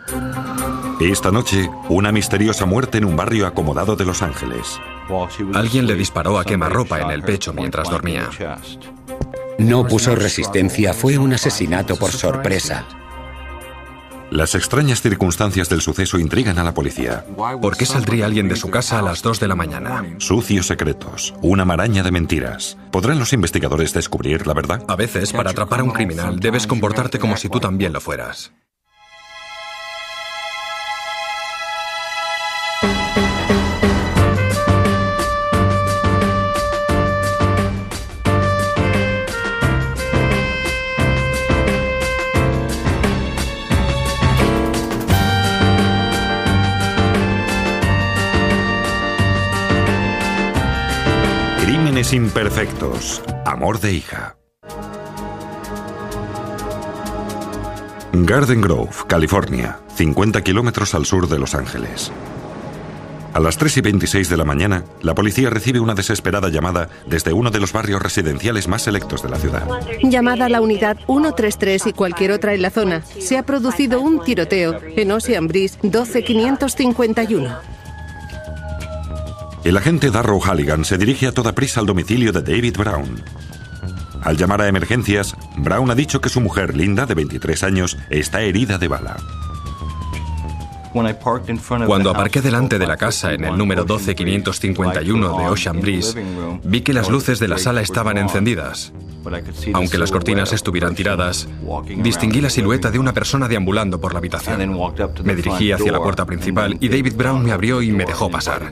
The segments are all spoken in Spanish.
Esta noche, una misteriosa muerte en un barrio acomodado de Los Ángeles. Alguien le disparó a quemarropa en el pecho mientras dormía. No puso resistencia, fue un asesinato por sorpresa. Las extrañas circunstancias del suceso intrigan a la policía. ¿Por qué saldría alguien de su casa a las 2 de la mañana? Sucios secretos, una maraña de mentiras. ¿Podrán los investigadores descubrir la verdad? A veces, para atrapar a un criminal, debes comportarte como si tú también lo fueras. Crímenes imperfectos. Amor de hija. Garden Grove, California, 50 kilómetros al sur de Los Ángeles. A las 3:26 de la mañana, la policía recibe una desesperada llamada desde uno de los barrios residenciales más selectos de la ciudad. Llamada a la unidad 133 y cualquier otra en la zona. Se ha producido un tiroteo en Ocean Breeze 12551. El agente Darrow Halligan se dirige a toda prisa al domicilio de David Brown. Al llamar a emergencias, Brown ha dicho que su mujer, Linda, de 23 años, está herida de bala. Cuando aparqué delante de la casa en el número 12551 de Ocean Breeze, vi que las luces de la sala estaban encendidas. Aunque las cortinas estuvieran tiradas, distinguí la silueta de una persona deambulando por la habitación. Me dirigí hacia la puerta principal y David Brown me abrió y me dejó pasar.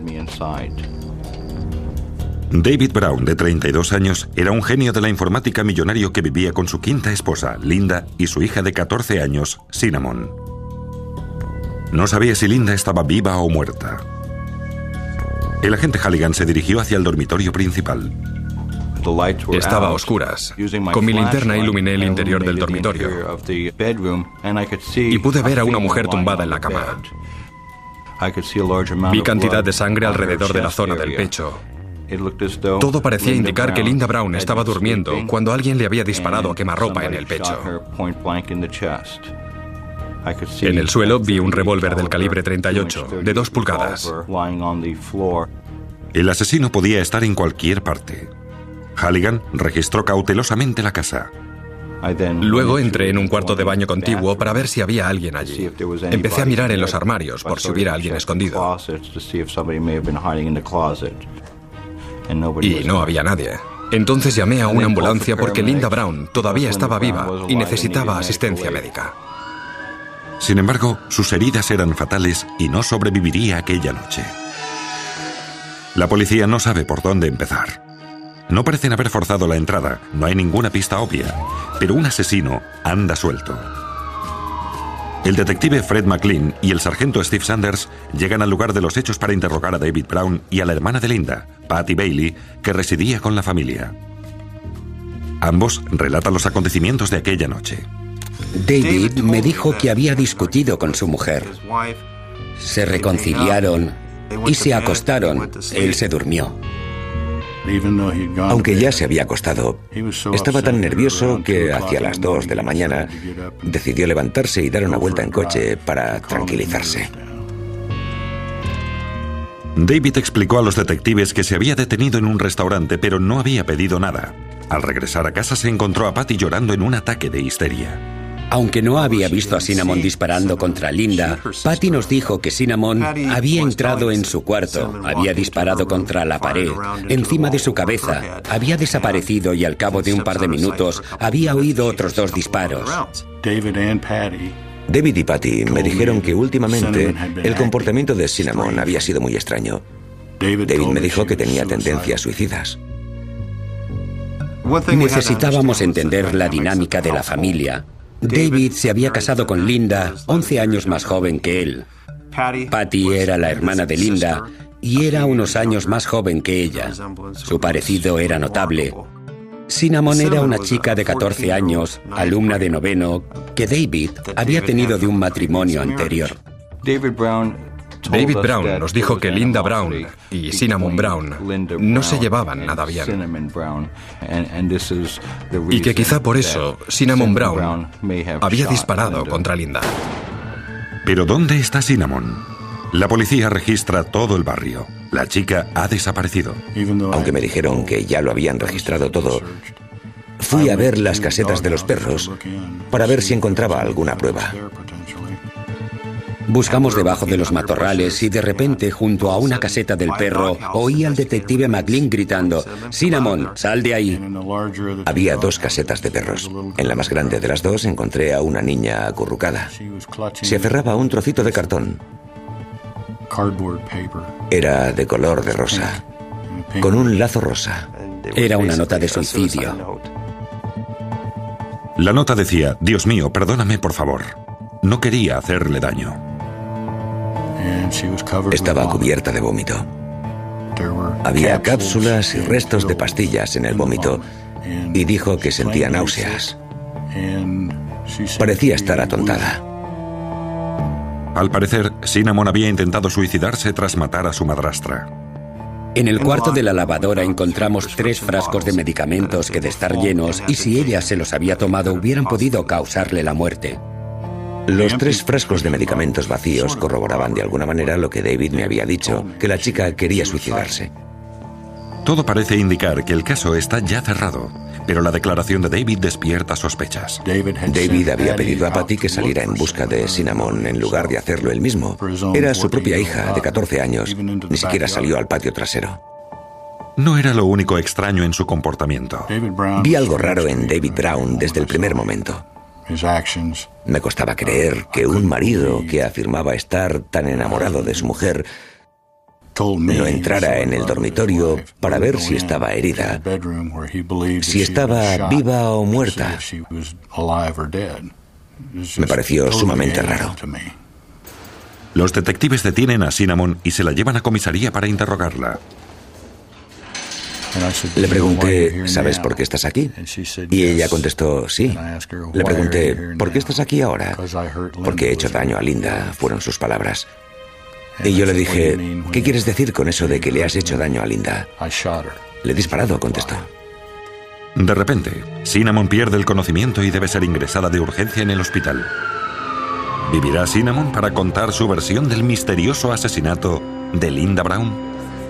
David Brown, de 32 años, era un genio de la informática millonario que vivía con su quinta esposa, Linda, y su hija de 14 años, Cinnamon. No sabía si Linda estaba viva o muerta. El agente Halligan se dirigió hacia el dormitorio principal. Estaba a oscuras. Con mi linterna iluminé el interior del dormitorio y pude ver a una mujer tumbada en la cama. Vi cantidad de sangre alrededor de la zona del pecho. Todo parecía indicar que Linda Brown estaba durmiendo cuando alguien le había disparado a quemarropa en el pecho. En el suelo vi un revólver del calibre 38, de 2 pulgadas. El asesino podía estar en cualquier parte. Halligan registró cautelosamente la casa. Luego entré en un cuarto de baño contiguo para ver si había alguien allí. Empecé a mirar en los armarios por si hubiera alguien escondido. Y no había nadie. Entonces llamé a una ambulancia porque Linda Brown todavía estaba viva y necesitaba asistencia médica. Sin embargo, sus heridas eran fatales y no sobreviviría aquella noche. La policía no sabe por dónde empezar. No parecen haber forzado la entrada, no hay ninguna pista obvia, pero un asesino anda suelto. El detective Fred McLean y el sargento Steve Sanders llegan al lugar de los hechos para interrogar a David Brown y a la hermana de Linda, Patty Bailey, que residía con la familia. Ambos relatan los acontecimientos de aquella noche. David me dijo que había discutido con su mujer. Se reconciliaron y se acostaron. Él se durmió. Aunque ya se había acostado, estaba tan nervioso que hacia las 2 de la mañana decidió levantarse y dar una vuelta en coche para tranquilizarse. David explicó a los detectives que se había detenido en un restaurante, pero no había pedido nada. Al regresar a casa se encontró a Patty llorando en un ataque de histeria. Aunque no había visto a Cinnamon disparando contra Linda, Patty nos dijo que Cinnamon había entrado en su cuarto, había disparado contra la pared, encima de su cabeza, había desaparecido y al cabo de un par de minutos había oído otros 2 disparos. David y Patty me dijeron que últimamente el comportamiento de Cinnamon había sido muy extraño. David me dijo que tenía tendencias suicidas. Necesitábamos entender la dinámica de la familia. David se había casado con Linda, 11 años más joven que él. Patty era la hermana de Linda y era unos años más joven que ella. Su parecido era notable. Cinnamon era una chica de 14 años, alumna de 9º, que David había tenido de un matrimonio anterior. David Brown nos dijo que Linda Brown y Cinnamon Brown no se llevaban nada bien. Y que quizá por eso Cinnamon Brown había disparado contra Linda. Pero ¿dónde está Cinnamon? La policía registra todo el barrio. La chica ha desaparecido. Aunque me dijeron que ya lo habían registrado todo, fui a ver las casetas de los perros para ver si encontraba alguna prueba. Buscamos debajo de los matorrales y de repente, junto a una caseta del perro, oí al detective McLean gritando: «Cinnamon, sal de ahí». Había 2 casetas de perros. En la más grande de las 2 encontré a una niña acurrucada. Se aferraba a un trocito de cartón. Era de color de rosa, con un lazo rosa. Era una nota de suicidio. La nota decía: «Dios mío, perdóname, por favor. No quería hacerle daño». Estaba cubierta de vómito. Había cápsulas y restos de pastillas en el vómito y dijo que sentía náuseas. Parecía estar atontada. Al parecer, Cinnamon había intentado suicidarse tras matar a su madrastra. En el cuarto de la lavadora encontramos 3 frascos de medicamentos que, de estar llenos, y si ella se los había tomado, hubieran podido causarle la muerte. Los 3 frascos de medicamentos vacíos corroboraban de alguna manera lo que David me había dicho, que la chica quería suicidarse. Todo parece indicar que el caso está ya cerrado, pero la declaración de David despierta sospechas. David había pedido a Patty que saliera en busca de Cinnamon en lugar de hacerlo él mismo. Era su propia hija, de 14 años. Ni siquiera salió al patio trasero. No era lo único extraño en su comportamiento. Vi algo raro en David Brown desde el primer momento. Me costaba creer que un marido que afirmaba estar tan enamorado de su mujer no entrara en el dormitorio para ver si estaba herida, si estaba viva o muerta. Me pareció sumamente raro. Los detectives detienen a Cinnamon y se la llevan a comisaría para interrogarla. Le pregunté: ¿sabes por qué estás aquí? Y ella contestó: sí. Le pregunté: ¿por qué estás aquí ahora? Porque he hecho daño a Linda, fueron sus palabras. Y yo le dije: ¿qué quieres decir con eso de que le has hecho daño a Linda? Le he disparado, contestó. De repente, Cinnamon pierde el conocimiento y debe ser ingresada de urgencia en el hospital. ¿Vivirá Cinnamon para contar su versión del misterioso asesinato de Linda Brown?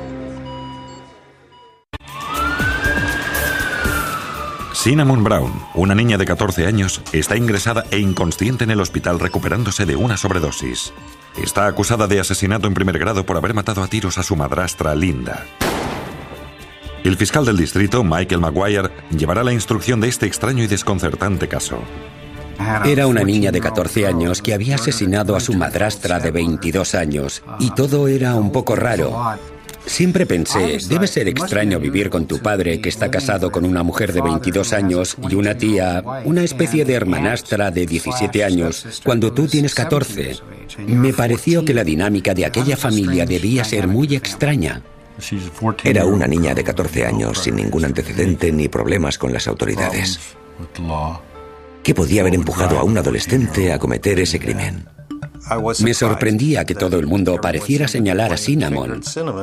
Cinnamon Brown, una niña de 14 años, está ingresada e inconsciente en el hospital recuperándose de una sobredosis. Está acusada de asesinato en primer grado por haber matado a tiros a su madrastra Linda. El fiscal del distrito, Michael Maguire, llevará la instrucción de este extraño y desconcertante caso. Era una niña de 14 años que había asesinado a su madrastra de 22 años, y todo era un poco raro. Siempre pensé, debe ser extraño vivir con tu padre, que está casado con una mujer de 22 años, y una tía, una especie de hermanastra de 17 años, cuando tú tienes 14. Me pareció que la dinámica de aquella familia debía ser muy extraña. Era una niña de 14 años sin ningún antecedente ni problemas con las autoridades. ¿Qué podía haber empujado a un adolescente a cometer ese crimen? Me sorprendía que todo el mundo pareciera señalar a Cinnamon.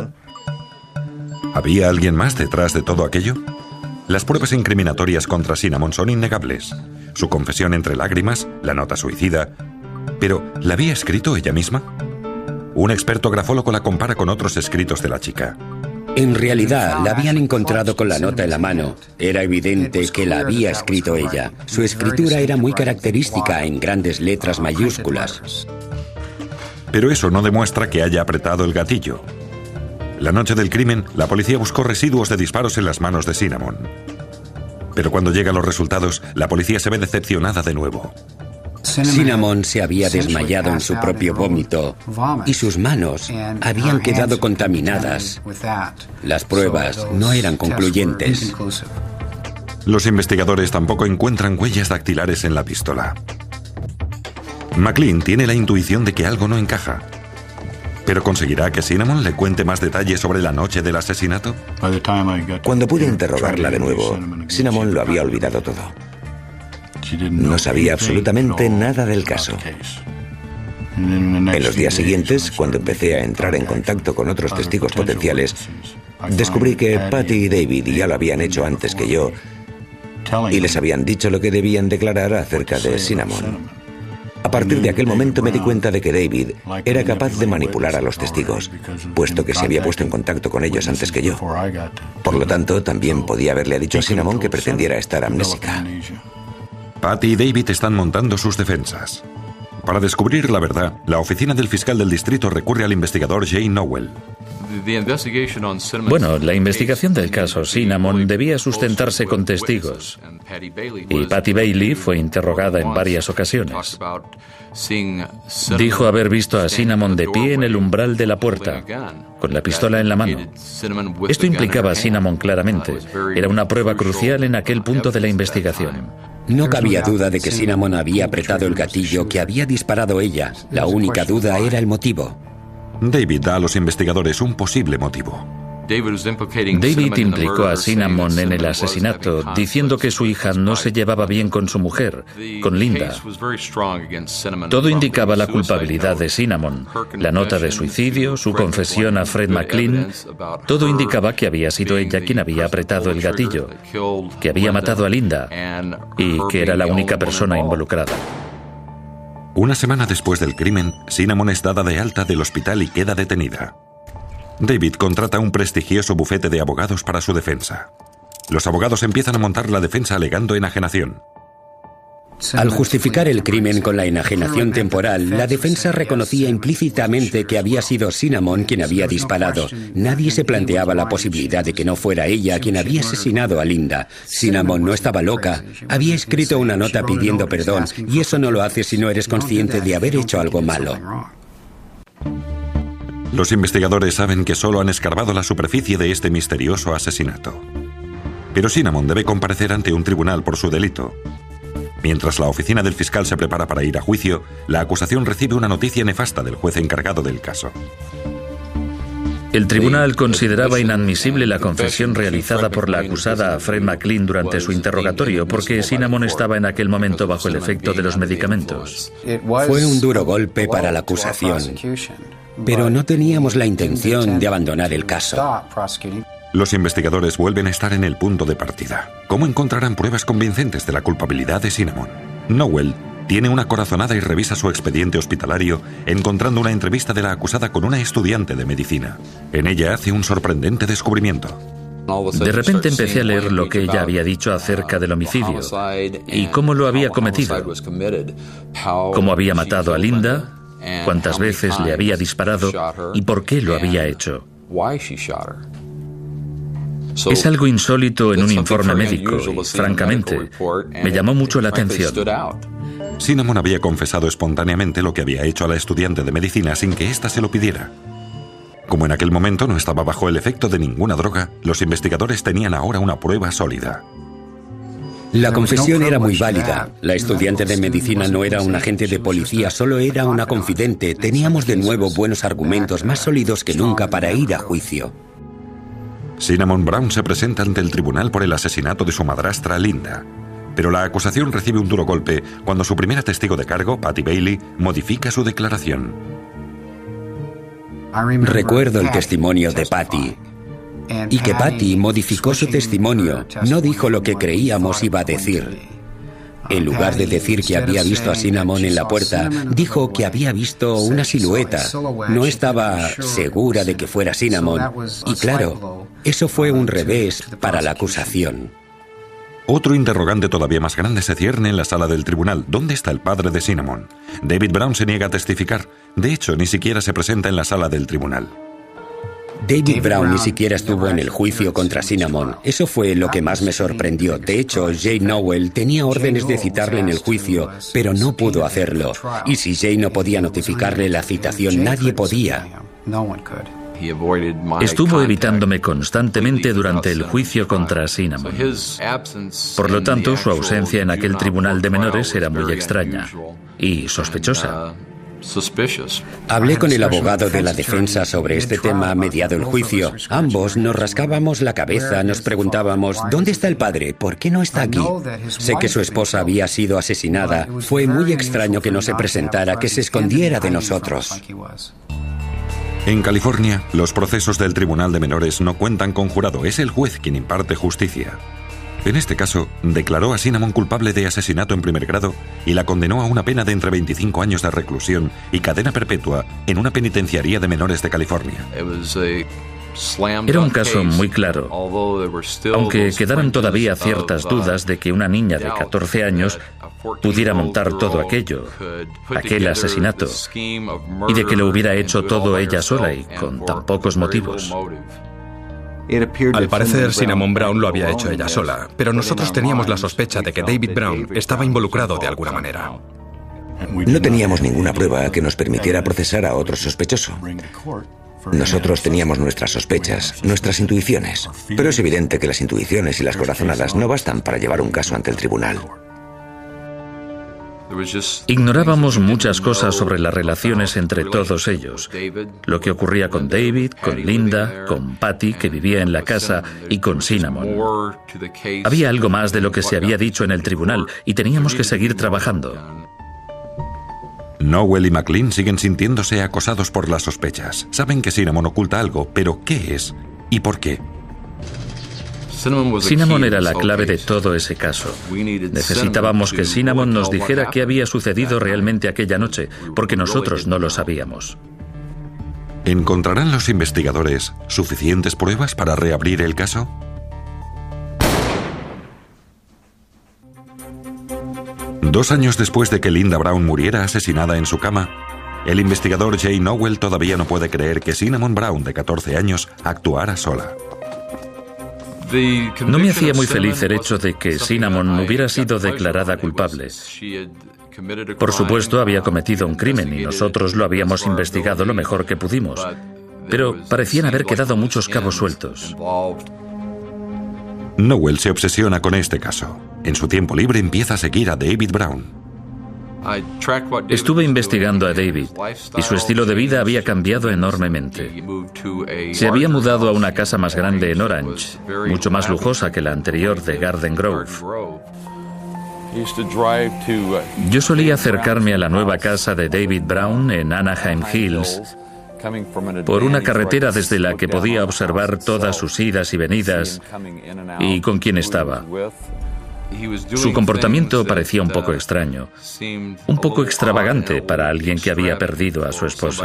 ¿Había alguien más detrás de todo aquello? Las pruebas incriminatorias contra Cinnamon son innegables. Su confesión entre lágrimas, la nota suicida. ¿Pero la había escrito ella misma? Un experto grafólogo la compara con otros escritos de la chica. En realidad, la habían encontrado con la nota en la mano. Era evidente que la había escrito ella. Su escritura era muy característica, en grandes letras mayúsculas. Pero eso no demuestra que haya apretado el gatillo. La noche del crimen, la policía buscó residuos de disparos en las manos de Cinnamon. Pero cuando llegan los resultados, la policía se ve decepcionada de nuevo. Cinnamon se había desmayado en su propio vómito y sus manos habían quedado contaminadas. Las pruebas no eran concluyentes. Los investigadores tampoco encuentran huellas dactilares en la pistola. McLean tiene la intuición de que algo no encaja. ¿Pero conseguirá que Cinnamon le cuente más detalles sobre la noche del asesinato? Cuando pude interrogarla de nuevo, Cinnamon lo había olvidado todo. No sabía absolutamente nada del caso. En los días siguientes, cuando empecé a entrar en contacto con otros testigos potenciales, descubrí que Patty y David ya lo habían hecho antes que yo y les habían dicho lo que debían declarar acerca de Cinnamon. A partir de aquel momento me di cuenta de que David era capaz de manipular a los testigos, puesto que se había puesto en contacto con ellos antes que yo. Por lo tanto, también podía haberle dicho a Cinnamon que pretendiera estar amnésica. Patty y David están montando sus defensas. Para descubrir la verdad, la oficina del fiscal del distrito recurre al investigador Jay Nowell. Bueno, la investigación del caso Cinnamon debía sustentarse con testigos, y Patty Bailey fue interrogada en varias ocasiones. Dijo haber visto a Cinnamon de pie en el umbral de la puerta, con la pistola en la mano. Esto implicaba a Cinnamon claramente. Era una prueba crucial en aquel punto de la investigación. No cabía duda de que Cinnamon había apretado el gatillo que había disparado ella. La única duda era el motivo. David da a los investigadores un posible motivo. David implicó a Cinnamon en el asesinato, diciendo que su hija no se llevaba bien con su mujer, con Linda. Todo indicaba la culpabilidad de Cinnamon. La nota de suicidio, su confesión a Fred McLean, todo indicaba que había sido ella quien había apretado el gatillo, que había matado a Linda y que era la única persona involucrada. Una semana después del crimen, Cinnamon es dada de alta del hospital y queda detenida. David contrata un prestigioso bufete de abogados para su defensa. Los abogados empiezan a montar la defensa alegando enajenación. Al justificar el crimen con la enajenación temporal, la defensa reconocía implícitamente que había sido Cinnamon quien había disparado. Nadie se planteaba la posibilidad de que no fuera ella quien había asesinado a Linda. Cinnamon no estaba loca. Había escrito una nota pidiendo perdón, y eso no lo haces si no eres consciente de haber hecho algo malo. Los investigadores saben que solo han escarbado la superficie de este misterioso asesinato. Pero Cinnamon debe comparecer ante un tribunal por su delito. Mientras la oficina del fiscal se prepara para ir a juicio, la acusación recibe una noticia nefasta del juez encargado del caso. El tribunal consideraba inadmisible la confesión realizada por la acusada a Fred McLean durante su interrogatorio porque Cinnamon estaba en aquel momento bajo el efecto de los medicamentos. Fue un duro golpe para la acusación, pero no teníamos la intención de abandonar el caso. Los investigadores vuelven a estar en el punto de partida. ¿Cómo encontrarán pruebas convincentes de la culpabilidad de Cinnamon? Nowell tiene una corazonada y revisa su expediente hospitalario, encontrando una entrevista de la acusada con una estudiante de medicina. En ella hace un sorprendente descubrimiento. De repente empecé a leer lo que ella había dicho acerca del homicidio y cómo lo había cometido, cómo había matado a Linda, cuántas veces le había disparado y por qué lo había hecho. Es algo insólito en un informe médico y, francamente, me llamó mucho la atención. Cinnamon había confesado espontáneamente lo que había hecho a la estudiante de medicina sin que ésta se lo pidiera. Como en aquel momento no estaba bajo el efecto de ninguna droga, los investigadores tenían ahora una prueba sólida. La confesión era muy válida. La estudiante de medicina no era un agente de policía, solo era una confidente. Teníamos de nuevo buenos argumentos, más sólidos que nunca para ir a juicio. Cinnamon Brown se presenta ante el tribunal por el asesinato de su madrastra Linda. Pero la acusación recibe un duro golpe cuando su primera testigo de cargo, Patty Bailey, modifica su declaración. Recuerdo el testimonio de Patty, y que Patty modificó su testimonio. No dijo lo que creíamos iba a decir. En lugar de decir que había visto a Cinnamon en la puerta, dijo que había visto una silueta. No estaba segura de que fuera Cinnamon. Y claro, eso fue un revés para la acusación. Otro interrogante todavía más grande se cierne en la sala del tribunal. ¿Dónde está el padre de Cinnamon? David Brown se niega a testificar. De hecho, ni siquiera se presenta en la sala del tribunal. David Brown ni siquiera estuvo en el juicio contra Cinnamon. Eso fue lo que más me sorprendió. De hecho, Jay Nowell tenía órdenes de citarle en el juicio, pero no pudo hacerlo. Y si Jay no podía notificarle la citación, nadie podía. Estuvo evitándome constantemente durante el juicio contra Cinnamon. Por lo tanto, su ausencia en aquel tribunal de menores era muy extraña y sospechosa. Hablé con el abogado de la defensa sobre este tema mediado el juicio. Ambos nos rascábamos la cabeza, nos preguntábamos, ¿dónde está el padre? ¿Por qué no está aquí? Sé que su esposa había sido asesinada. Fue muy extraño que no se presentara, que se escondiera de nosotros. En California, los procesos del Tribunal de Menores no cuentan con jurado. Es el juez quien imparte justicia. En este caso, declaró a Cinnamon culpable de asesinato en primer grado y la condenó a una pena de entre 25 años de reclusión y cadena perpetua en una penitenciaría de menores de California. Era un caso muy claro, aunque quedaran todavía ciertas dudas de que una niña de 14 años pudiera montar todo aquello, aquel asesinato, y de que lo hubiera hecho todo ella sola y con tan pocos motivos. Al parecer, Cinnamon Brown lo había hecho ella sola, pero nosotros teníamos la sospecha de que David Brown estaba involucrado de alguna manera. No teníamos ninguna prueba que nos permitiera procesar a otro sospechoso. Nosotros teníamos nuestras sospechas, nuestras intuiciones, pero es evidente que las intuiciones y las corazonadas no bastan para llevar un caso ante el tribunal. Ignorábamos muchas cosas sobre las relaciones entre todos ellos, lo que ocurría con David, con Linda, con Patty, que vivía en la casa, y con Cinnamon. Había algo más de lo que se había dicho en el tribunal y teníamos que seguir trabajando. Nowell y McLean siguen sintiéndose acosados por las sospechas. Saben que Cinnamon oculta algo, pero ¿qué es y por qué? Cinnamon era la clave de todo ese caso. Necesitábamos que Cinnamon nos dijera qué había sucedido realmente aquella noche, porque nosotros no lo sabíamos. ¿Encontrarán los investigadores suficientes pruebas para reabrir el caso? Dos años después de que Linda Brown muriera asesinada en su cama, el investigador Jay Nowell todavía no puede creer que Cinnamon Brown, de 14 años, actuara sola. No me hacía muy feliz el hecho de que Cinnamon hubiera sido declarada culpable. Por supuesto, había cometido un crimen y nosotros lo habíamos investigado lo mejor que pudimos, pero parecían haber quedado muchos cabos sueltos. Nowell se obsesiona con este caso. En su tiempo libre empieza a seguir a David Brown. Estuve investigando a David y su estilo de vida había cambiado enormemente. Se había mudado a una casa más grande en Orange, mucho más lujosa que la anterior de Garden Grove. Yo solía acercarme a la nueva casa de David Brown en Anaheim Hills por una carretera desde la que podía observar todas sus idas y venidas y con quién estaba. Su comportamiento parecía un poco extraño, un poco extravagante para alguien que había perdido a su esposa.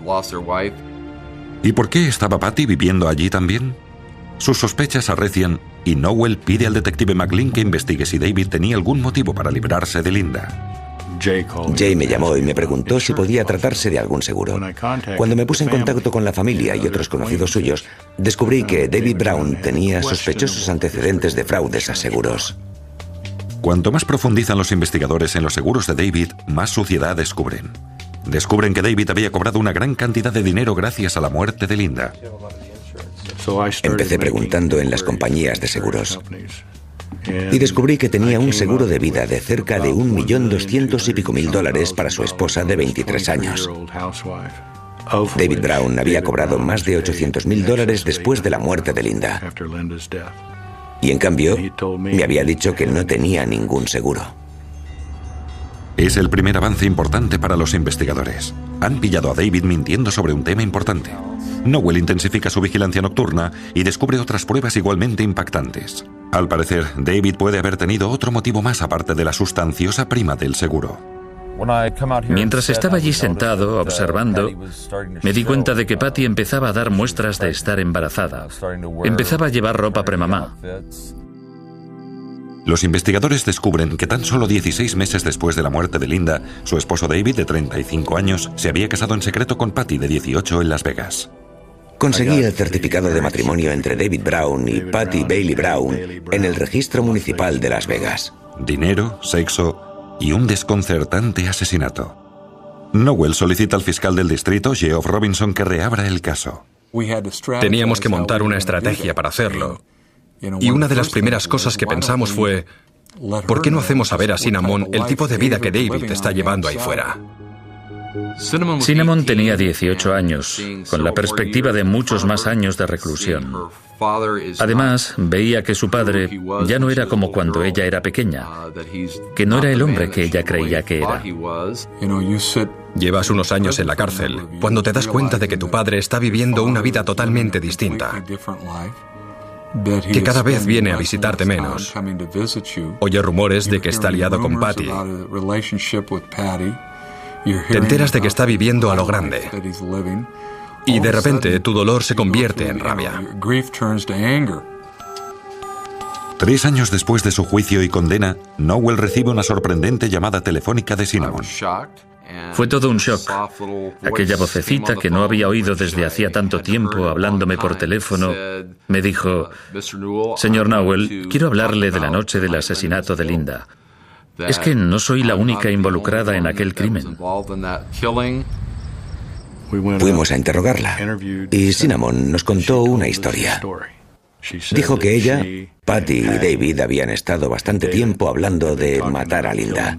¿Y por qué estaba Patty viviendo allí también? Sus sospechas arrecian y Nowell pide al detective McLean que investigue si David tenía algún motivo para librarse de Linda. Jay me llamó y me preguntó si podía tratarse de algún seguro. Cuando me puse en contacto con la familia y otros conocidos suyos, descubrí que David Brown tenía sospechosos antecedentes de fraudes a seguros. Cuanto más profundizan los investigadores en los seguros de David, más suciedad descubren. Descubren que David había cobrado una gran cantidad de dinero gracias a la muerte de Linda. Empecé preguntando en las compañías de seguros y descubrí que tenía un seguro de vida de cerca de $1.200.000 para su esposa de 23 años. David Brown había cobrado más de $800.000 después de la muerte de Linda. Y en cambio, me había dicho que no tenía ningún seguro. Es el primer avance importante para los investigadores. Han pillado a David mintiendo sobre un tema importante. Nowell intensifica su vigilancia nocturna y descubre otras pruebas igualmente impactantes. Al parecer, David puede haber tenido otro motivo más aparte de la sustanciosa prima del seguro. Mientras estaba allí sentado, observando, me di cuenta de que Patty empezaba a dar muestras de estar embarazada. Empezaba a llevar ropa premamá. Los investigadores descubren que tan solo 16 meses después de la muerte de Linda, su esposo David, de 35 años, se había casado en secreto con Patty, de 18, en Las Vegas. Conseguí el certificado de matrimonio entre David Brown y Patty Bailey Brown en el registro municipal de Las Vegas. Dinero, sexo y un desconcertante asesinato. Nowell solicita al fiscal del distrito, Geoff Robinson, que reabra el caso. Teníamos que montar una estrategia para hacerlo. Y una de las primeras cosas que pensamos fue, ¿por qué no hacemos saber a Cinnamon el tipo de vida que David está llevando ahí fuera? Cinnamon tenía 18 años, con la perspectiva de muchos más años de reclusión. Además, veía que su padre ya no era como cuando ella era pequeña, que no era el hombre que ella creía que era. Llevas unos años en la cárcel, cuando te das cuenta de que tu padre está viviendo una vida totalmente distinta. que cada vez viene a visitarte menos. Oye rumores de que está liado con Patty. Te enteras de que está viviendo a lo grande. Y de repente tu dolor se convierte en rabia. 3 años después de su juicio y condena, Nowell recibe una sorprendente llamada telefónica de Cinnamon. Fue todo un shock. Aquella vocecita que no había oído desde hacía tanto tiempo hablándome por teléfono me dijo: «Señor Nowell, quiero hablarle de la noche del asesinato de Linda. Es que no soy la única involucrada en aquel crimen». Fuimos a interrogarla y Cinnamon nos contó una historia. Dijo que ella, Patty y David habían estado bastante tiempo hablando de matar a Linda.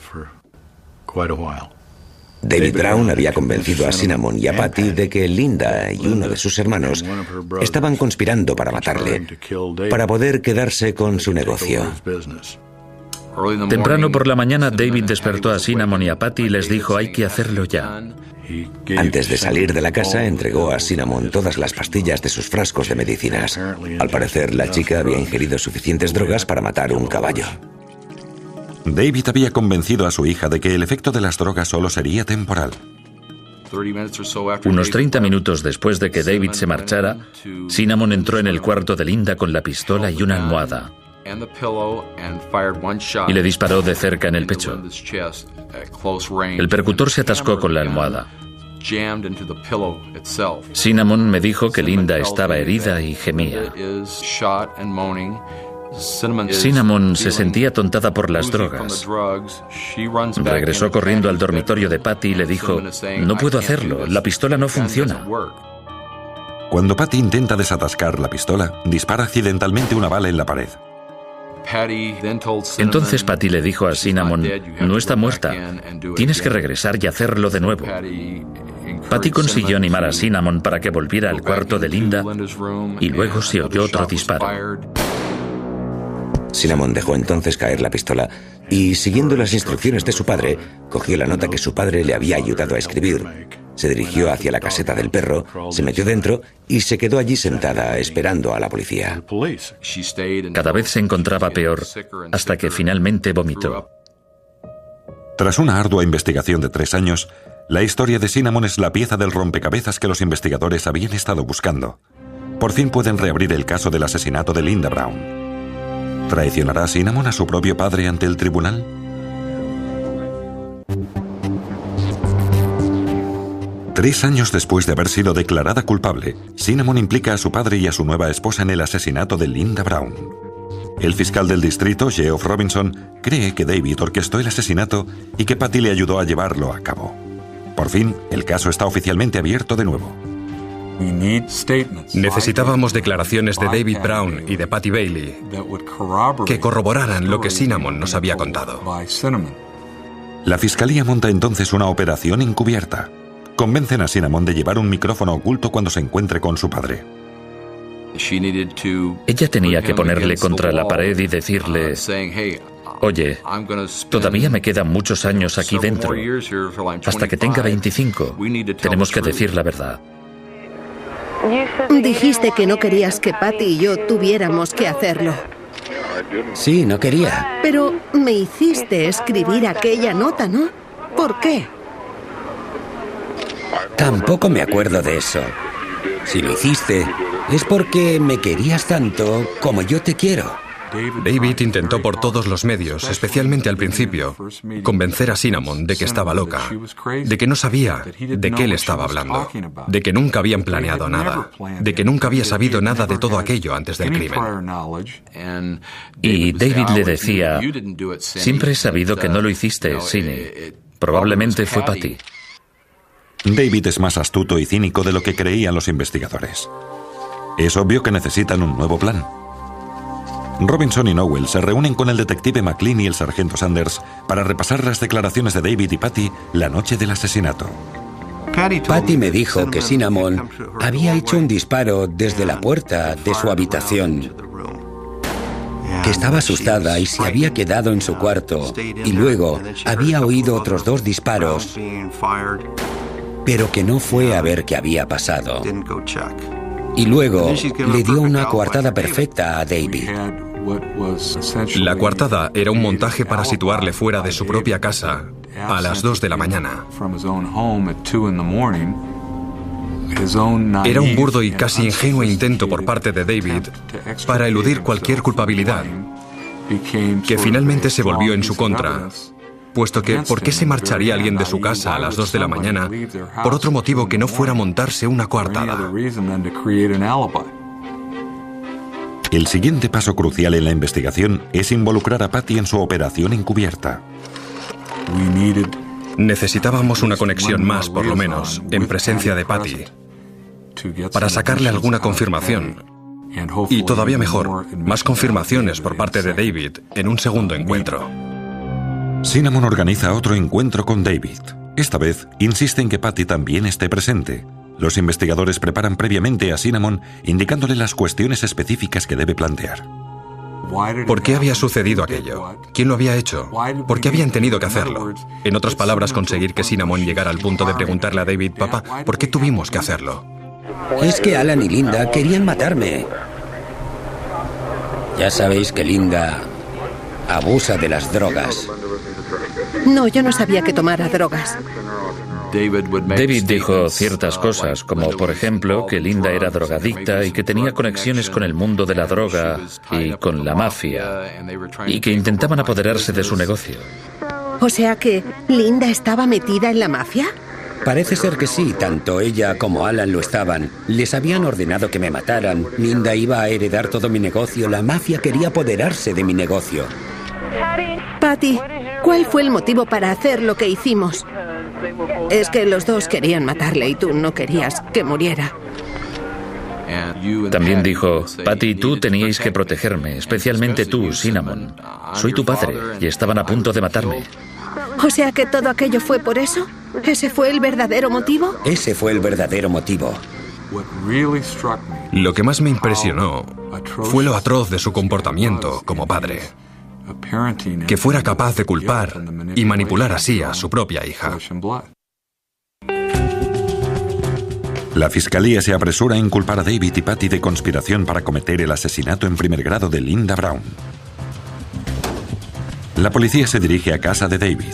David Brown había convencido a Cinnamon y a Patty de que Linda y uno de sus hermanos estaban conspirando para matarle, para poder quedarse con su negocio. Temprano por la mañana, David despertó a Cinnamon y a Patty y les dijo: «Hay que hacerlo ya». Antes de salir de la casa, entregó a Cinnamon todas las pastillas de sus frascos de medicinas. Al parecer, la chica había ingerido suficientes drogas para matar un caballo. David había convencido a su hija de que el efecto de las drogas solo sería temporal. Unos 30 minutos después de que David se marchara, Cinnamon entró en el cuarto de Linda con la pistola y una almohada y le disparó de cerca en el pecho. El percutor se atascó con la almohada. Cinnamon me dijo que Linda estaba herida y gemía. Cinnamon se sentía atontada por las drogas. Regresó corriendo al dormitorio de Patty y le dijo: «No puedo hacerlo, la pistola no funciona». Cuando Patty intenta desatascar la pistola, dispara accidentalmente una bala en la pared. Entonces Patty le dijo a Cinnamon: «No está muerta, tienes que regresar y hacerlo de nuevo». Patty consiguió animar a Cinnamon para que volviera al cuarto de Linda y luego se oyó otro disparo. Cinnamon dejó entonces caer la pistola y, siguiendo las instrucciones de su padre, cogió la nota que su padre le había ayudado a escribir. Se dirigió hacia la caseta del perro, se metió dentro y se quedó allí sentada esperando a la policía. Cada vez se encontraba peor, hasta que finalmente vomitó. Tras una ardua investigación de 3 años, la historia de Cinnamon es la pieza del rompecabezas que los investigadores habían estado buscando. Por fin pueden reabrir el caso del asesinato de Linda Brown. ¿Traicionará Cinnamon a su propio padre ante el tribunal? Tres años después de haber sido declarada culpable, Cinnamon implica a su padre y a su nueva esposa en el asesinato de Linda Brown. El fiscal del distrito, Geoff Robinson, cree que David orquestó el asesinato y que Patty le ayudó a llevarlo a cabo. Por fin, el caso está oficialmente abierto de nuevo. Necesitábamos declaraciones de David Brown y de Patty Bailey que corroboraran lo que Cinnamon nos había contado. La fiscalía monta entonces una operación encubierta. Convencen a Cinnamon de llevar un micrófono oculto cuando se encuentre con su padre. Ella tenía que ponerle contra la pared y decirle: «Oye, todavía me quedan muchos años aquí dentro. Hasta que tenga 25, tenemos que decir la verdad». Dijiste que no querías que Patty y yo tuviéramos que hacerlo. Sí, no quería. Pero me hiciste escribir aquella nota, ¿no? ¿Por qué? Tampoco me acuerdo de eso. Si lo hiciste, es porque me querías tanto como yo te quiero. David intentó por todos los medios, especialmente al principio, convencer a Cinnamon de que estaba loca, de que no sabía de qué le estaba hablando, de que nunca habían planeado nada, de que nunca había sabido nada de todo aquello antes del crimen. Y David le decía: «Siempre he sabido que no lo hiciste, Cinny. Probablemente fue Patty». David es más astuto y cínico de lo que creían los investigadores. Es obvio que necesitan un nuevo plan. Robinson y Nowell se reúnen con el detective McLean y el sargento Sanders para repasar las declaraciones de David y Patty la noche del asesinato. Patty me dijo que Cinnamon había hecho un disparo desde la puerta de su habitación, que estaba asustada y se había quedado en su cuarto, y luego había oído otros 2 disparos, pero que no fue a ver qué había pasado. Y luego le dio una coartada perfecta a David. La coartada era un montaje para situarle fuera de su propia casa a las 2 de la mañana. Era un burdo y casi ingenuo intento por parte de David para eludir cualquier culpabilidad, que finalmente se volvió en su contra, puesto que ¿por qué se marcharía alguien de su casa a las 2 de la mañana por otro motivo que no fuera montarse una coartada? El siguiente paso crucial en la investigación es involucrar a Patty en su operación encubierta. Necesitábamos una conexión más, por lo menos, en presencia de Patty, para sacarle alguna confirmación. Y todavía mejor, más confirmaciones por parte de David en un segundo encuentro. Cinnamon organiza otro encuentro con David. Esta vez insiste en que Patty también esté presente. Los investigadores preparan previamente a Cinnamon, indicándole las cuestiones específicas que debe plantear. ¿Por qué había sucedido aquello? ¿Quién lo había hecho? ¿Por qué habían tenido que hacerlo? En otras palabras, conseguir que Cinnamon llegara al punto de preguntarle a David: papá, ¿por qué tuvimos que hacerlo? Es que Alan y Linda querían matarme. Ya sabéis que Linda abusa de las drogas. No, yo no sabía que tomara drogas. David dijo ciertas cosas, como por ejemplo que Linda era drogadicta y que tenía conexiones con el mundo de la droga y con la mafia, y que intentaban apoderarse de su negocio. O sea que Linda estaba metida en la mafia. Parece ser que sí, tanto ella como Alan lo estaban. Les habían ordenado que me mataran. Linda iba a heredar todo mi negocio. La mafia quería apoderarse de mi negocio. Patty, ¿cuál fue el motivo para hacer lo que hicimos? Es que los dos querían matarle y tú no querías que muriera. También dijo: Patty y tú teníais que protegerme, especialmente tú, Cinnamon. Soy tu padre y estaban a punto de matarme. O sea que todo aquello fue por eso. ¿Ese fue el verdadero motivo? Ese fue el verdadero motivo. Lo que más me impresionó fue lo atroz de su comportamiento como padre. Que fuera capaz de culpar y manipular así a su propia hija. La fiscalía se apresura a inculpar a David y Patty de conspiración para cometer el asesinato en primer grado de Linda Brown. La policía se dirige a casa de David.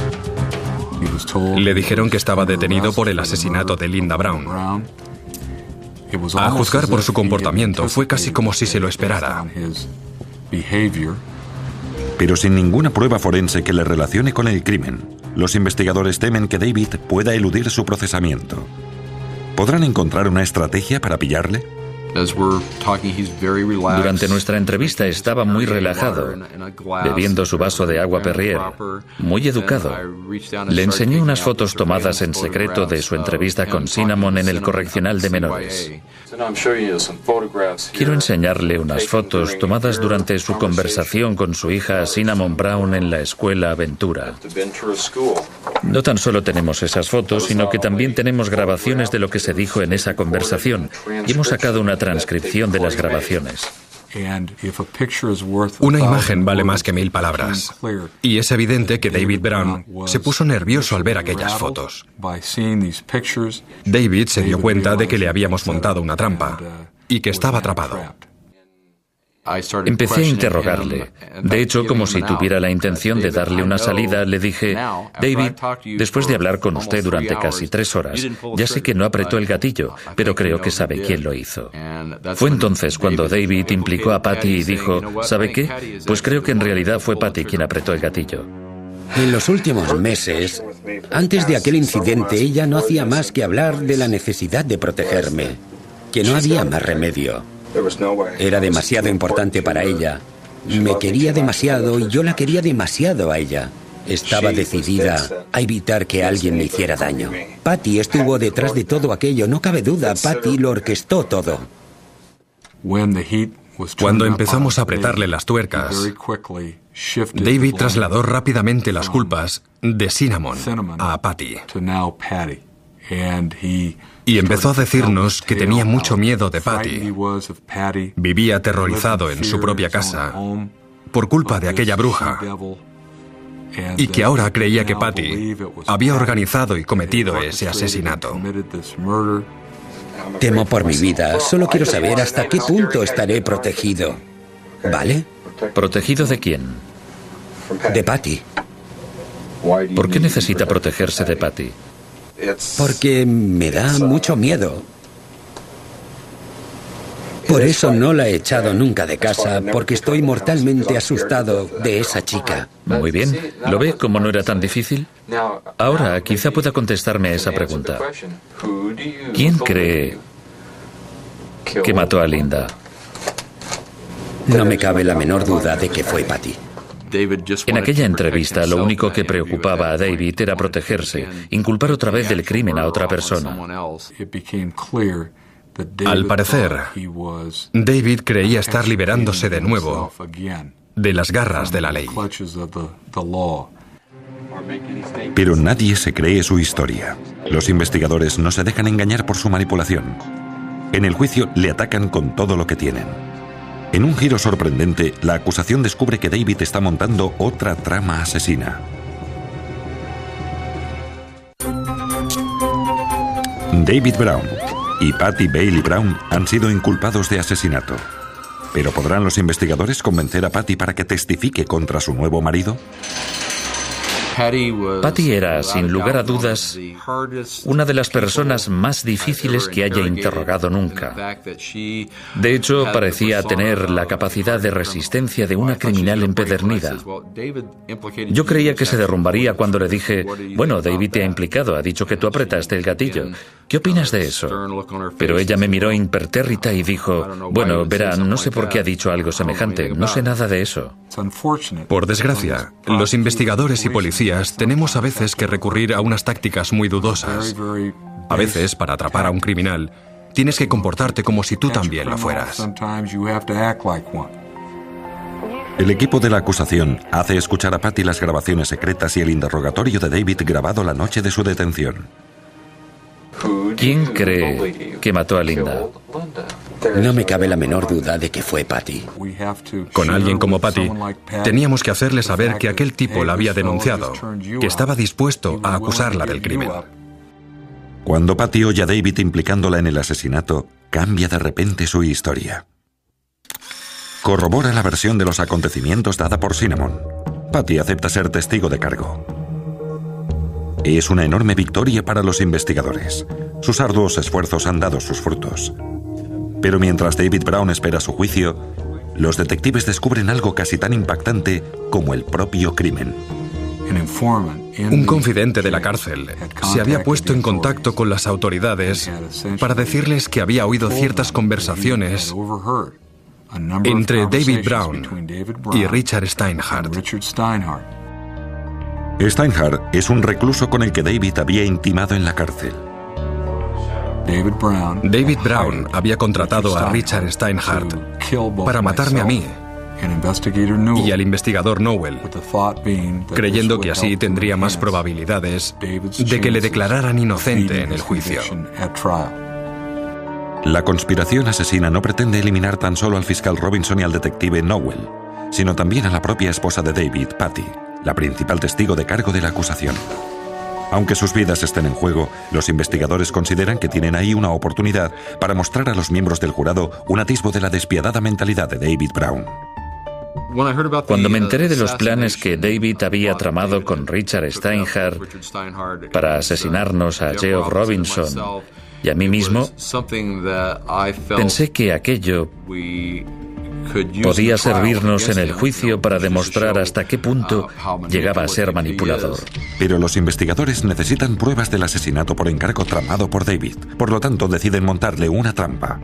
Le dijeron que estaba detenido por el asesinato de Linda Brown. A juzgar por su comportamiento, fue casi como si se lo esperara. Pero sin ninguna prueba forense que le relacione con el crimen, los investigadores temen que David pueda eludir su procesamiento. ¿Podrán encontrar una estrategia para pillarle? Durante nuestra entrevista estaba muy relajado, bebiendo su vaso de agua Perrier, muy educado. Le enseñé unas fotos tomadas en secreto de su entrevista con Cinnamon en el correccional de menores. Quiero enseñarle unas fotos tomadas durante su conversación con su hija Cinnamon Brown en la escuela Ventura. No tan solo tenemos esas fotos, sino que también tenemos grabaciones de lo que se dijo en esa conversación, y hemos sacado una transcripción de las grabaciones. Una imagen vale más que 1000 palabras. Y es evidente que David Brown se puso nervioso al ver aquellas fotos. David se dio cuenta de que le habíamos montado una trampa y que estaba atrapado. Empecé a interrogarle. De hecho, como si tuviera la intención de darle una salida, le dije: David, después de hablar con usted durante casi 3 horas, ya sé que no apretó el gatillo, pero creo que sabe quién lo hizo. Fue entonces cuando David implicó a Patty y dijo: ¿sabe qué? Pues creo que en realidad fue Patty quien apretó el gatillo. En los últimos meses, antes de aquel incidente, ella no hacía más que hablar de la necesidad de protegerme, que no había más remedio. Era demasiado importante para ella. Me quería demasiado y yo la quería demasiado a ella. Estaba decidida a evitar que alguien me hiciera daño. Patty estuvo detrás de todo aquello, no cabe duda. Patty lo orquestó todo. Cuando empezamos a apretarle las tuercas, David trasladó rápidamente las culpas de Cinnamon a Patty. Y empezó a decirnos que tenía mucho miedo de Patty. Vivía aterrorizado en su propia casa por culpa de aquella bruja. Y que ahora creía que Patty había organizado y cometido ese asesinato. Temo por mi vida. Solo quiero saber hasta qué punto estaré protegido. ¿Vale? ¿Protegido de quién? De Patty. ¿Por qué necesita protegerse de Patty? Porque me da mucho miedo. Por eso no la he echado nunca de casa, porque estoy mortalmente asustado de esa chica. Muy bien. ¿Lo ve como no era tan difícil? Ahora quizá pueda contestarme a esa pregunta. ¿Quién cree que mató a Linda? No me cabe la menor duda de que fue Patty. En aquella entrevista, lo único que preocupaba a David era protegerse, inculpar otra vez del crimen a otra persona. Al parecer, David creía estar liberándose de nuevo de las garras de la ley. Pero nadie se cree su historia. Los investigadores no se dejan engañar por su manipulación. En el juicio le atacan con todo lo que tienen. En un giro sorprendente, la acusación descubre que David está montando otra trama asesina. David Brown y Patty Bailey Brown han sido inculpados de asesinato. ¿Pero podrán los investigadores convencer a Patty para que testifique contra su nuevo marido? Patty era, sin lugar a dudas, una de las personas más difíciles que haya interrogado nunca. De hecho, parecía tener la capacidad de resistencia de una criminal empedernida. Yo creía que se derrumbaría cuando le dije, bueno, David te ha implicado, ha dicho que tú apretaste el gatillo. ¿Qué opinas de eso? Pero ella me miró impertérrita y dijo, bueno, verá, no sé por qué ha dicho algo semejante, no sé nada de eso. Por desgracia, los investigadores y policías tenemos a veces que recurrir a unas tácticas muy dudosas. A veces, para atrapar a un criminal, tienes que comportarte como si tú también lo fueras. El equipo de la acusación hace escuchar a Patty las grabaciones secretas y el interrogatorio de David grabado la noche de su detención. ¿Quién cree que mató a Linda? No me cabe la menor duda de que fue Patty. Con alguien como Patty, teníamos que hacerle saber que aquel tipo la había denunciado, que estaba dispuesto a acusarla del crimen. Cuando Patty oye a David implicándola en el asesinato, cambia de repente su historia. Corrobora la versión de los acontecimientos dada por Cinnamon. Patty acepta ser testigo de cargo. Es una enorme victoria para los investigadores. Sus arduos esfuerzos han dado sus frutos. Pero mientras David Brown espera su juicio, los detectives descubren algo casi tan impactante como el propio crimen. Un confidente de la cárcel se había puesto en contacto con las autoridades para decirles que había oído ciertas conversaciones entre David Brown y Richard Steinhardt. Steinhardt es un recluso con el que David había intimado en la cárcel. David Brown había contratado a Richard Steinhardt para matarme a mí y al investigador Nowell, creyendo que así tendría más probabilidades de que le declararan inocente en el juicio. La conspiración asesina no pretende eliminar tan solo al fiscal Robinson y al detective Nowell, sino también a la propia esposa de David, Patty, la principal testigo de cargo de la acusación. Aunque sus vidas estén en juego, los investigadores consideran que tienen ahí una oportunidad para mostrar a los miembros del jurado un atisbo de la despiadada mentalidad de David Brown. Cuando me enteré de los planes que David había tramado con Richard Steinhardt para asesinarnos a Geoff Robinson y a mí mismo, pensé que aquello podía servirnos en el juicio para demostrar hasta qué punto llegaba a ser manipulador. Pero los investigadores necesitan pruebas del asesinato por encargo tramado por David. Por lo tanto, deciden montarle una trampa.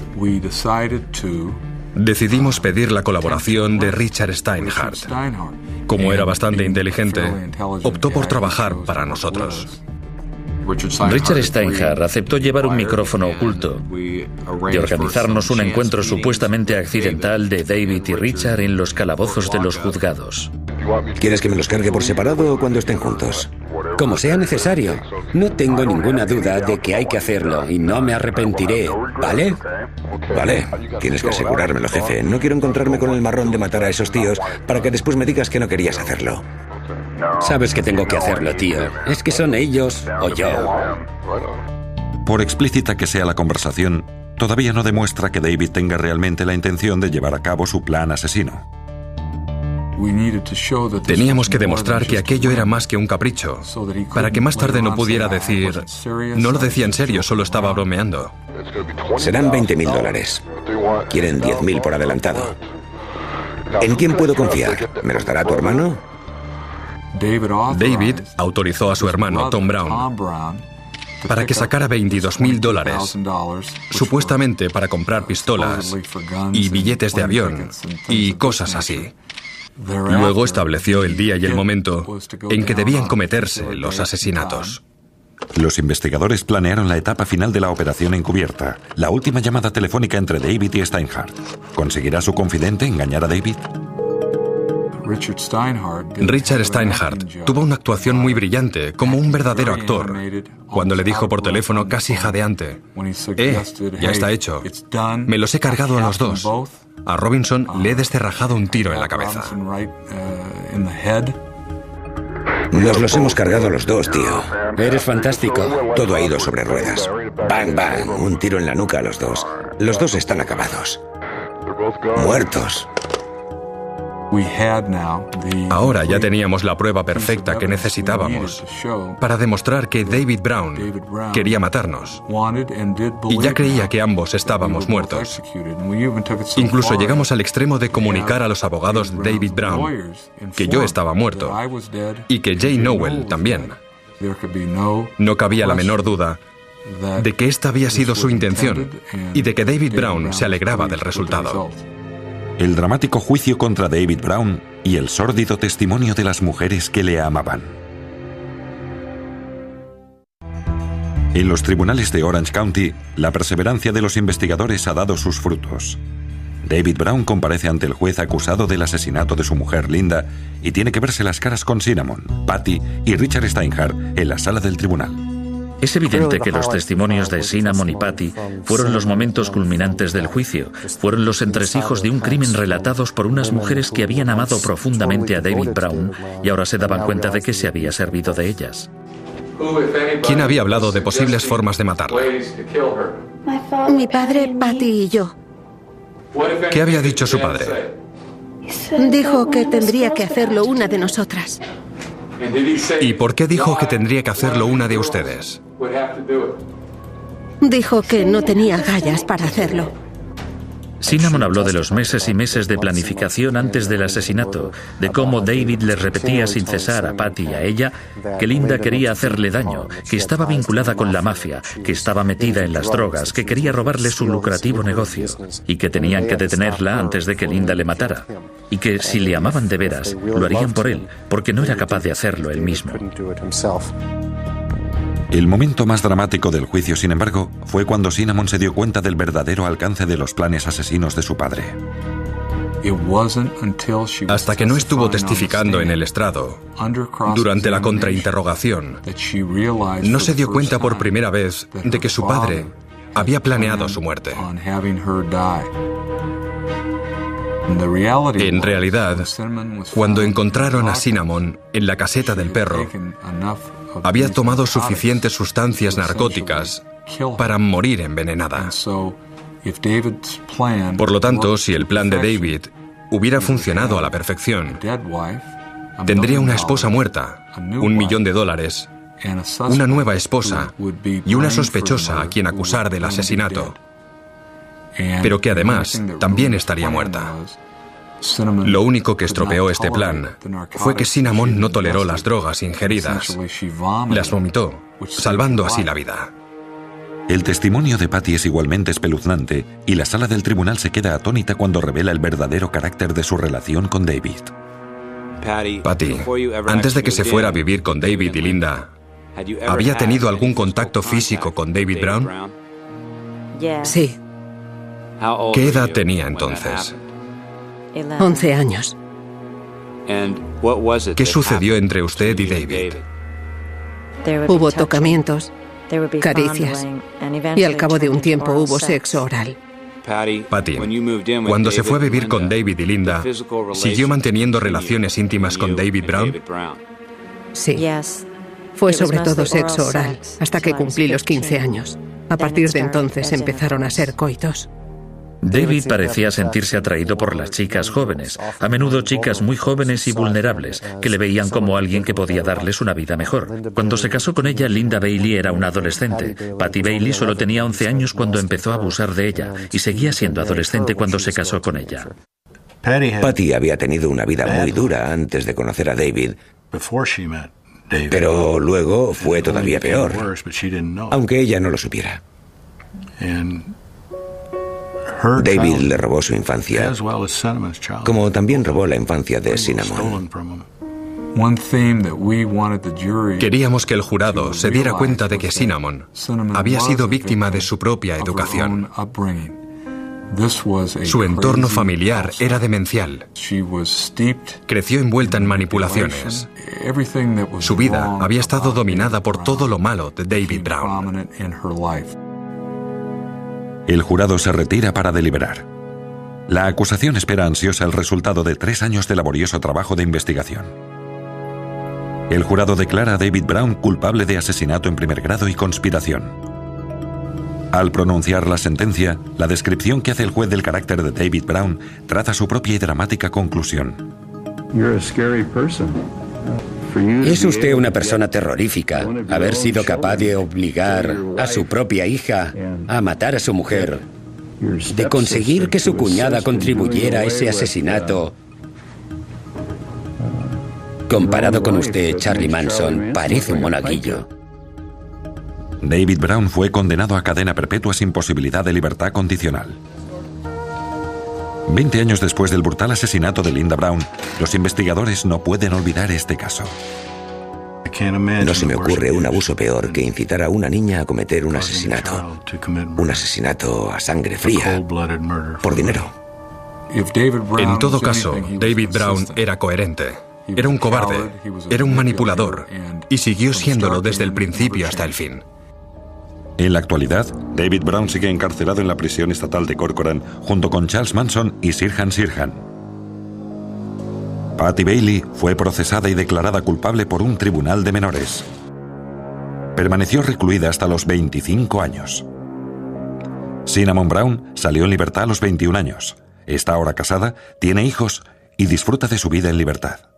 Decidimos pedir la colaboración de Richard Steinhardt. Como era bastante inteligente, optó por trabajar para nosotros. Richard Steinhardt aceptó llevar un micrófono oculto y organizarnos un encuentro supuestamente accidental de David y Richard en los calabozos de los juzgados. ¿Quieres que me los cargue por separado o cuando estén juntos? Como sea necesario. No tengo ninguna duda de que hay que hacerlo y no me arrepentiré, ¿vale? Vale, tienes que asegurármelo, jefe. No quiero encontrarme con el marrón de matar a esos tíos para que después me digas que no querías hacerlo. Sabes que tengo que hacerlo, tío. Es que son ellos o yo. Por explícita que sea la conversación, todavía no demuestra que David tenga realmente la intención de llevar a cabo su plan asesino. Teníamos que demostrar que aquello era más que un capricho, para que más tarde no pudiera decir, no lo decía en serio, solo estaba bromeando. Serán $20,000. Quieren 10.000 por adelantado. ¿En quién puedo confiar? ¿Me los dará tu hermano? David autorizó a su hermano, Tom Brown, para que sacara $22,000, supuestamente para comprar pistolas y billetes de avión y cosas así. Luego estableció el día y el momento en que debían cometerse los asesinatos. Los investigadores planearon la etapa final de la operación encubierta, la última llamada telefónica entre David y Steinhardt. ¿Conseguirá su confidente engañar a David? Richard Steinhardt tuvo una actuación muy brillante, como un verdadero actor, cuando le dijo por teléfono casi jadeante, ya está hecho, me los he cargado a los dos. A Robinson le he descerrajado un tiro en la cabeza. Nos los hemos cargado a los dos, tío. Eres fantástico. Todo ha ido sobre ruedas. Bang, bang, un tiro en la nuca a los dos. Los dos están acabados. Muertos. Ahora ya teníamos la prueba perfecta que necesitábamos para demostrar que David Brown quería matarnos. Y ya creía que ambos estábamos muertos. Incluso llegamos al extremo de comunicar a los abogados de David Brown que yo estaba muerto y que Jay Nowell también. No cabía la menor duda de que esta había sido su intención y de que David Brown se alegraba del resultado. El dramático juicio contra David Brown y el sórdido testimonio de las mujeres que le amaban. En los tribunales de Orange County, la perseverancia de los investigadores ha dado sus frutos. David Brown comparece ante el juez acusado del asesinato de su mujer Linda y tiene que verse las caras con Cinnamon, Patty y Richard Steinhardt en la sala del tribunal. Es evidente que los testimonios de Cinnamon y Patty fueron los momentos culminantes del juicio. Fueron los entresijos de un crimen relatados por unas mujeres que habían amado profundamente a David Brown y ahora se daban cuenta de que se había servido de ellas. ¿Quién había hablado de posibles formas de matarla? Mi padre, Patty y yo. ¿Qué había dicho su padre? Dijo que tendría que hacerlo una de nosotras. ¿Y por qué dijo que tendría que hacerlo una de ustedes? Dijo que no tenía agallas para hacerlo. Cinnamon habló de los meses y meses de planificación antes del asesinato, de cómo David les repetía sin cesar a Patty y a ella que Linda quería hacerle daño, que estaba vinculada con la mafia, que estaba metida en las drogas, que quería robarle su lucrativo negocio y que tenían que detenerla antes de que Linda le matara. Y que si le amaban de veras, lo harían por él, porque no era capaz de hacerlo él mismo. El momento más dramático del juicio, sin embargo, fue cuando Cinnamon se dio cuenta del verdadero alcance de los planes asesinos de su padre. Hasta que no estuvo testificando en el estrado, durante la contrainterrogación, no se dio cuenta por primera vez de que su padre había planeado su muerte. En realidad, cuando encontraron a Cinnamon en la caseta del perro, había tomado suficientes sustancias narcóticas para morir envenenada. Por lo tanto, si el plan de David hubiera funcionado a la perfección, tendría una esposa muerta, $1 millón, una nueva esposa y una sospechosa a quien acusar del asesinato, pero que además también estaría muerta. Lo único que estropeó este plan fue que Cinnamon no toleró las drogas ingeridas. Las vomitó, salvando así la vida. El testimonio de Patty es igualmente espeluznante y la sala del tribunal se queda atónita cuando revela el verdadero carácter de su relación con David. Patty, antes de que se fuera a vivir con David y Linda, ¿había tenido algún contacto físico con David Brown? Sí. ¿Qué edad tenía entonces? 11 años. ¿Qué sucedió entre usted y David? Hubo tocamientos, caricias, y al cabo de un tiempo hubo sexo oral. Patty, cuando se fue a vivir con David y Linda, ¿siguió manteniendo relaciones íntimas con David Brown? Sí. Fue sobre todo sexo oral, hasta que cumplí los 15 años. A partir de entonces empezaron a ser coitos. David parecía sentirse atraído por las chicas jóvenes, a menudo chicas muy jóvenes y vulnerables, que le veían como alguien que podía darles una vida mejor. Cuando se casó con ella, Linda Bailey era una adolescente. Patty Bailey solo tenía 11 años cuando empezó a abusar de ella y seguía siendo adolescente cuando se casó con ella. Patty había tenido una vida muy dura antes de conocer a David, pero luego fue todavía peor, aunque ella no lo supiera. David le robó su infancia, como también robó la infancia de Cinnamon. Queríamos que el jurado se diera cuenta de que Cinnamon había sido víctima de su propia educación. Su entorno familiar era demencial. Creció envuelta en manipulaciones. Su vida había estado dominada por todo lo malo de David Brown. El jurado se retira para deliberar. La acusación espera ansiosa el resultado de 3 años de laborioso trabajo de investigación. El jurado declara a David Brown culpable de asesinato en primer grado y conspiración. Al pronunciar la sentencia, la descripción que hace el juez del carácter de David Brown traza su propia y dramática conclusión. Es usted una persona terrorífica. Haber sido capaz de obligar a su propia hija a matar a su mujer, de conseguir que su cuñada contribuyera a ese asesinato. Comparado con usted, Charlie Manson parece un monaguillo. David Brown fue condenado a cadena perpetua sin posibilidad de libertad condicional. 20 años después del brutal asesinato de Linda Brown, los investigadores no pueden olvidar este caso. No se me ocurre un abuso peor que incitar a una niña a cometer un asesinato. Un asesinato a sangre fría, por dinero. En todo caso, David Brown era coherente. Era un cobarde, era un manipulador, y siguió siéndolo desde el principio hasta el fin. En la actualidad, David Brown sigue encarcelado en la prisión estatal de Corcoran junto con Charles Manson y Sirhan Sirhan. Patty Bailey fue procesada y declarada culpable por un tribunal de menores. Permaneció recluida hasta los 25 años. Cinnamon Brown salió en libertad a los 21 años. Está ahora casada, tiene hijos y disfruta de su vida en libertad.